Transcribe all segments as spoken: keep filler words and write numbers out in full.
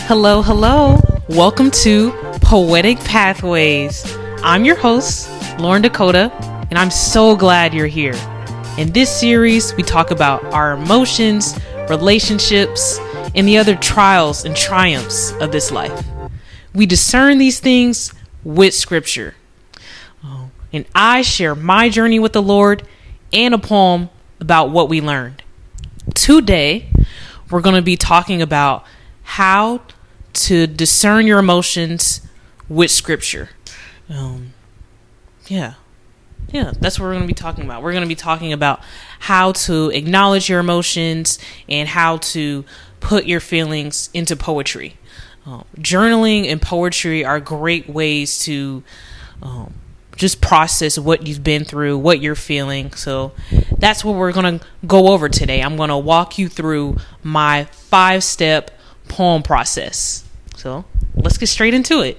Hello, hello. Welcome to Poetic Pathways. I'm your host, Lauren Dakota, and I'm so glad you're here. In this series, we talk about our emotions, relationships, and the other trials and triumphs of this life. We discern these things with scripture. Oh, and I share my journey with the Lord and a poem about what we learned. Today, we're going to be talking about how to discern your emotions with scripture. Um, yeah. Yeah, that's what we're going to be talking about. We're going to be talking about how to acknowledge your emotions and how to put your feelings into poetry. Um, journaling and poetry are great ways to um, just process what you've been through, what you're feeling. So that's what we're going to go over today. I'm going to walk you through my five-step poem process. So let's get straight into it.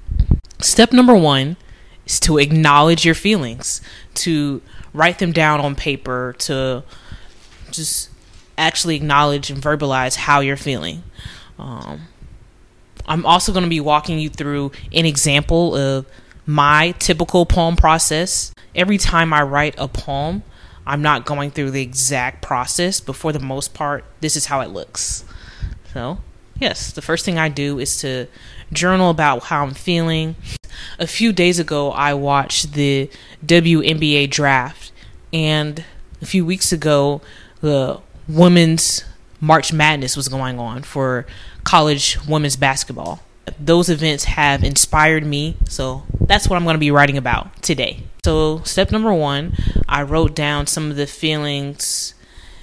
Step number one is to acknowledge your feelings, to write them down on paper, to just actually acknowledge and verbalize how you're feeling. Um, I'm also going to be walking you through an example of my typical poem process. Every time I write a poem, I'm not going through the exact process, but for the most part, this is how it looks. So, yes, the first thing I do is to journal about how I'm feeling. A few days ago, I watched the W N B A draft, and a few weeks ago, the women's March Madness was going on for college women's basketball. Those events have inspired me, so that's what I'm going to be writing about today. So step number one, I wrote down some of the feelings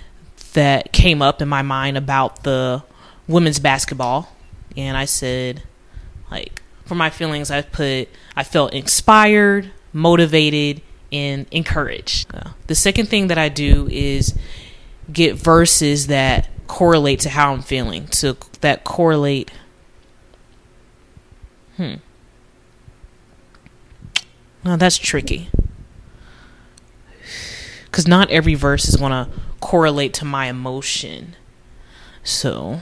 that came up in my mind about the women's basketball. And I said, like, for my feelings, I put, I felt inspired, motivated, and encouraged. Uh, the second thing that I do is get verses that correlate to how I'm feeling. So that correlate. Hmm. Well, that's tricky. Because not every verse is going to correlate to my emotion. So,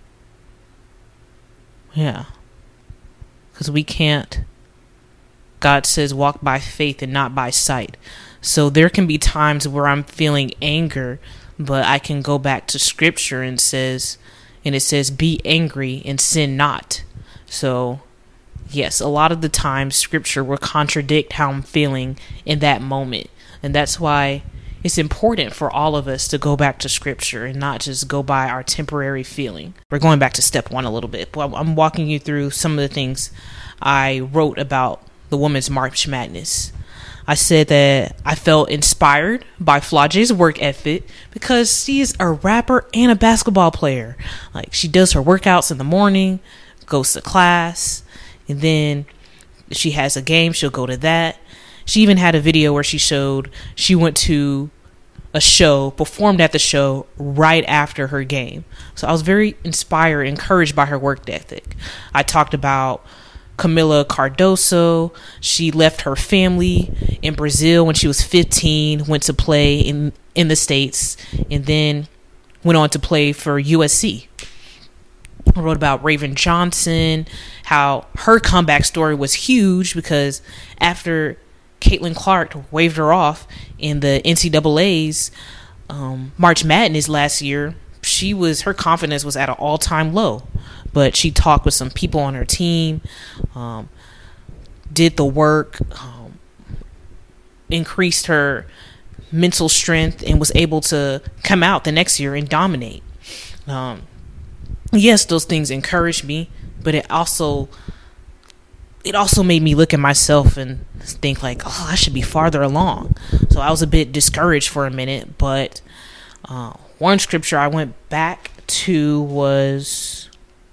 yeah. Because we can't. God says walk by faith and not by sight. So there can be times where I'm feeling anger, but I can go back to scripture and says, and it says, be angry and sin not. So, yes, a lot of the time scripture will contradict how I'm feeling in that moment. And that's why it's important for all of us to go back to scripture and not just go by our temporary feeling. We're going back to step one a little bit, but I'm walking you through some of the things I wrote about the women's March Madness. I said that I felt inspired by Flage's work ethic because she's a rapper and a basketball player. Like, she does her workouts in the morning, goes to class, and then if she has a game, she'll go to that. She even had a video where she showed she went to a show, performed at the show right after her game. So I was very inspired, encouraged by her work ethic. I talked about Camila Cardoso. She left her family in Brazil when she was fifteen, went to play in, in the States, and then went on to play for U S C. I wrote about Raven Johnson, how her comeback story was huge because after Caitlin Clark waved her off in the N C double A's um, March Madness last year, she was her confidence was at an all-time low. But she talked with some people on her team, um, did the work, um, increased her mental strength, and was able to come out the next year and dominate. Um, yes, those things encouraged me, but it also it also made me look at myself and think like, oh, I should be farther along. So I was a bit discouraged for a minute, but uh, one scripture I went back to was,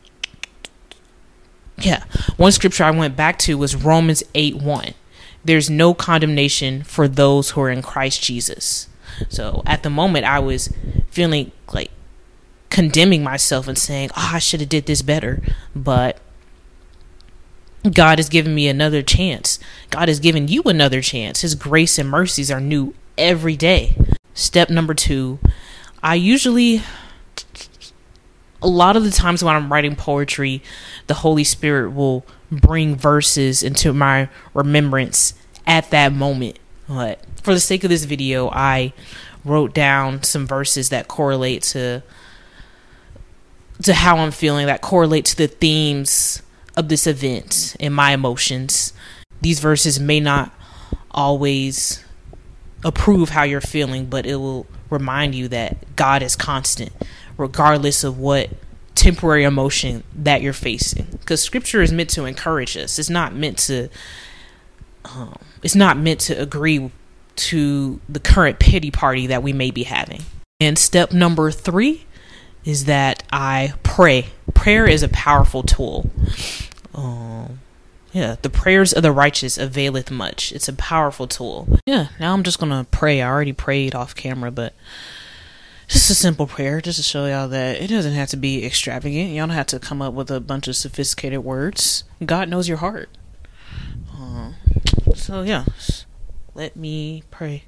yeah, one scripture I went back to was Romans eight one. There's no condemnation for those who are in Christ Jesus. So at the moment I was feeling like condemning myself and saying, oh, I should have did this better. But God has given me another chance. God has given you another chance. His grace and mercies are new every day. Step number two, I usually A lot of the times when I'm writing poetry, the Holy Spirit will bring verses into my remembrance at that moment. But for the sake of this video, I wrote down some verses that correlate to to how I'm feeling, that correlate to the themes of this event and my emotions. These verses may not always approve how you're feeling, but it will remind you that God is constant, regardless of what temporary emotion that you're facing. Because scripture is meant to encourage us. It's not meant to um, it's not meant to agree to the current pity party that we may be having. And step number three is that I pray. Prayer is a powerful tool. Um, yeah, the prayers of the righteous availeth much. It's a powerful tool. Yeah, now I'm just gonna pray. I already prayed off camera, but just a simple prayer, just to show y'all that it doesn't have to be extravagant. Y'all don't have to come up with a bunch of sophisticated words. God knows your heart. Uh, so yeah, let me pray.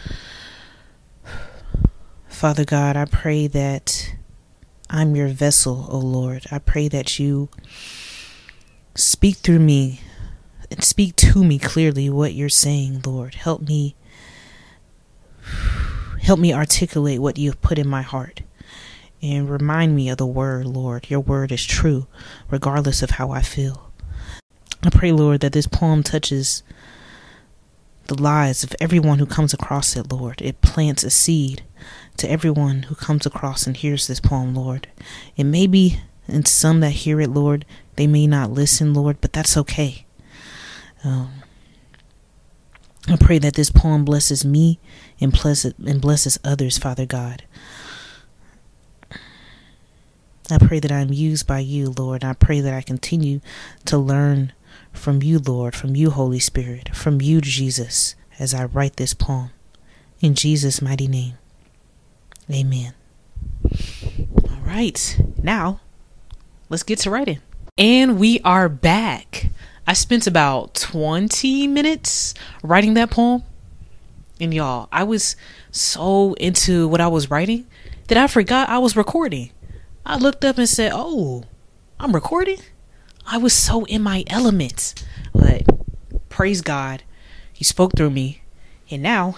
Father God, I pray that I'm your vessel, O Lord. I pray that you speak through me and speak to me clearly what you're saying, Lord. Help me, help me articulate what you've put in my heart, and remind me of the word, Lord. Your word is true, regardless of how I feel. I pray, Lord, that this poem touches the lives of everyone who comes across it, Lord. It plants a seed to everyone who comes across and hears this poem, Lord. It may be, and some that hear it, Lord, they may not listen, Lord, but that's okay. Um, I pray that this poem blesses me and blesses, and blesses others, Father God. I pray that I'm used by you, Lord. I pray that I continue to learn from you, Lord, from you, Holy Spirit, from you, Jesus, as I write this poem. In Jesus' mighty name, amen. All right, now let's get to writing. And we are back. I spent about twenty minutes writing that poem. And y'all, I was so into what I was writing that I forgot I was recording. I looked up and said, oh, I'm recording? I was so in my element. But praise God, he spoke through me. And now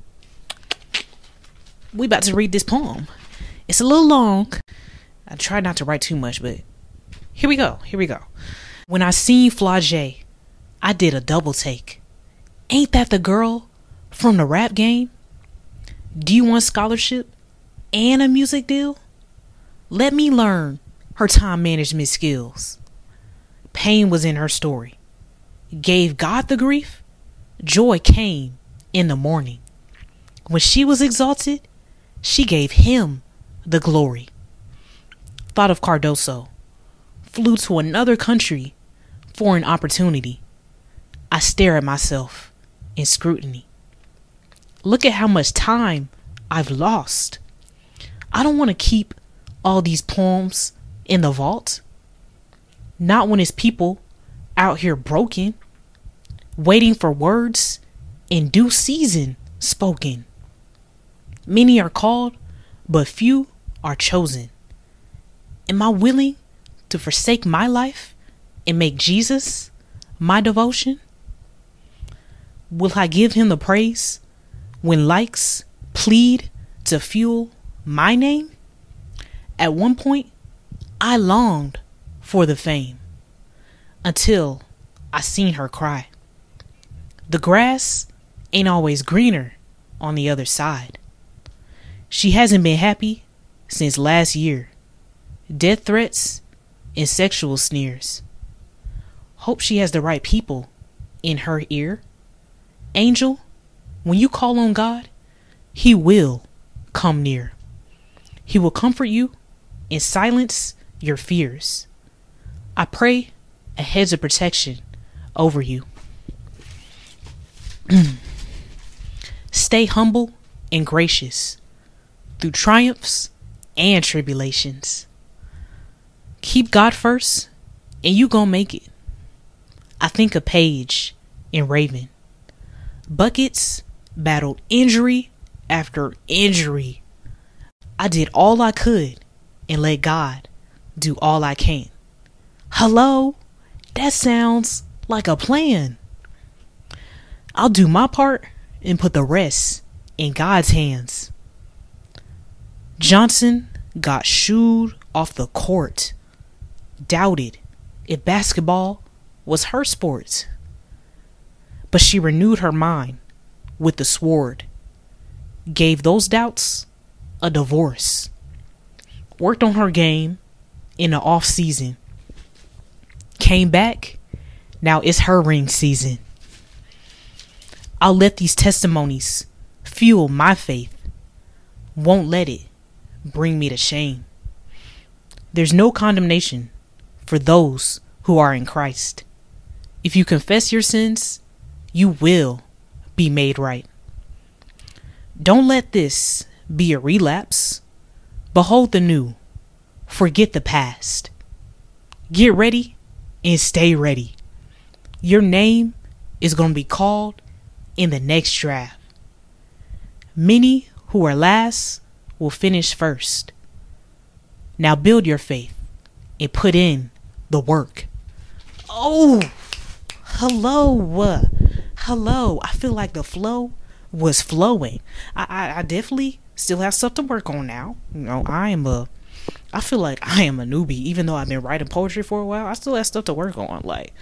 we about to read this poem. It's a little long. I try not to write too much, but here we go. Here we go. When I seen Flau'jae, I did a double take. Ain't that the girl from the rap game? Do you want scholarship and a music deal? Let me learn her time management skills. Pain was in her story. Gave God the grief. Joy came in the morning. When she was exalted, she gave him the glory. Thought of Cardoso. Flew to another country for an opportunity. I stare at myself in scrutiny. Look at how much time I've lost. I don't want to keep all these poems in the vault. Not when it's people out here broken, waiting for words in due season spoken. Many are called, but few are chosen. Am I willing to forsake my life and make Jesus my devotion? Will I give him the praise when likes plead to fuel my name? At one point, I longed for the fame until I seen her cry. The grass ain't always greener on the other side. She hasn't been happy since last year. Death threats and sexual sneers. Hope she has the right people in her ear. Angel, when you call on God, he will come near. He will comfort you and silence your fears. I pray a hedge of protection over you. Stay humble and gracious through triumphs and tribulations. Keep God first and you gon' make it. I think of Paige and Raven. Buckets battled injury after injury. I did all I could and let God do all I can. Hello? That sounds like a plan. I'll do my part and put the rest in God's hands. Johnson got shooed off the court, doubted if basketball was her sport. But she renewed her mind with the sword, gave those doubts a divorce, worked on her game in the off season, came back, now it's her ring season. I'll let these testimonies fuel my faith, won't let it bring me to shame. There's no condemnation for those who are in Christ. If you confess your sins, you will be made right. Don't let this be a relapse. Behold the new. Forget the past. Get ready and stay ready. Your name is going to be called in the next draft. Many who are last will finish first. Now build your faith and put in the work. Oh, hello. Hello. I feel like the flow was flowing. I, I, I definitely still have stuff to work on now. You know, I am a, I feel like I am a newbie, even though I've been writing poetry for a while. I still have stuff to work on. Like,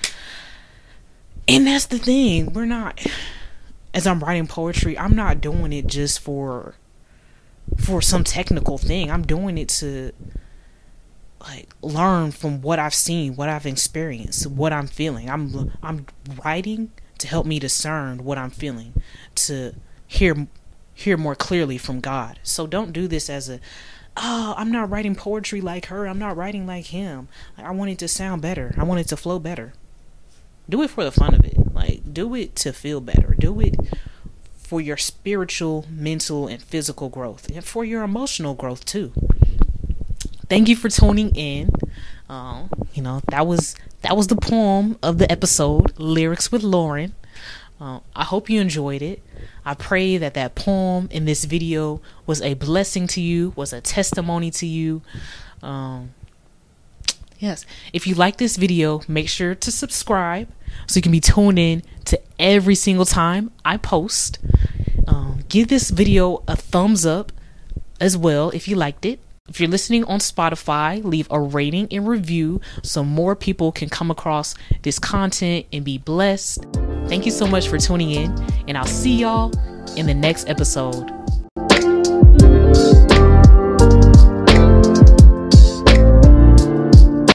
and that's the thing. We're not, as I'm writing poetry, I'm not doing it just for, for some technical thing. I'm doing it to, like, learn from what I've seen, what I've experienced, what I'm feeling. I'm, I'm writing to help me discern what I'm feeling, to hear hear more clearly from God. So don't do this as a, oh, I'm not writing poetry like her, I'm not writing like him. Like, I want it to sound better. I want it to flow better. Do it for the fun of it. Like, do it to feel better. Do it for your spiritual, mental, and physical growth, and for your emotional growth too. Thank you for tuning in. Um, you know, that was that was the poem of the episode, Lyrics with Lauren. Uh, I hope you enjoyed it. I pray that that poem in this video was a blessing to you, was a testimony to you. Um, yes. If you like this video, make sure to subscribe so you can be tuned in to every single time I post. Um, give this video a thumbs up as well if you liked it. If you're listening on Spotify, leave a rating and review so more people can come across this content and be blessed. Thank you so much for tuning in, and I'll see y'all in the next episode.